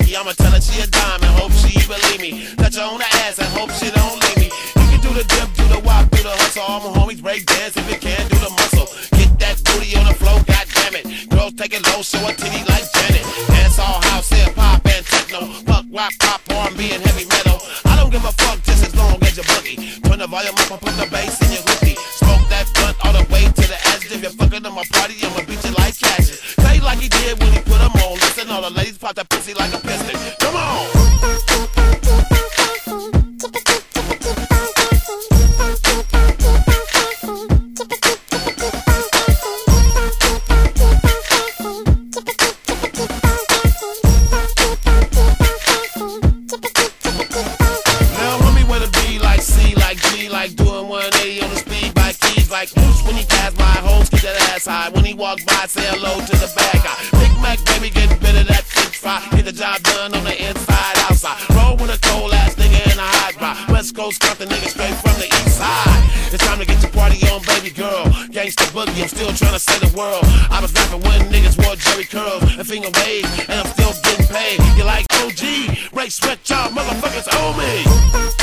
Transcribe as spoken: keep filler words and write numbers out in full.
me. I'ma tell her she a dime and hope she believe me. Touch her on the ass and hope she don't leave me. You can do the dip, do the wop, do the hustle. All my homies break dance if you can do the muscle. Get that booty on the floor, goddammit. Girls take it low, show a titty like Janet. Dance all house, hip hop and techno. Fuck, rock, pop, R and B and heavy metal. I don't give a fuck just as long as you boogie. Turn the volume up and put the bass in your hoopty. Smoke that blunt all the way to the edge. If you're fucking in my party, I'ma beat you like Cassius. Play like he did when he put them on. Listen, all the ladies pop that pussy like a piston. Come on! Like doing one eighty on the speed bike, keys like loose when he pass my hoes, keep that ass high. When he walk by, say hello to the bad guy. Big Mac, baby, get rid of that french fry. Get the job done on the inside, outside. Roll with a cold ass nigga in a high dry. West Coast cut the nigga straight from the east side. It's time to get your party on, baby girl. Gangsta boogie, I'm still trying to say the world. I was rapping when niggas wore Jerry curls and finger waves, and I'm still getting paid. You like O G, Ray Sweat, y'all motherfuckers owe me.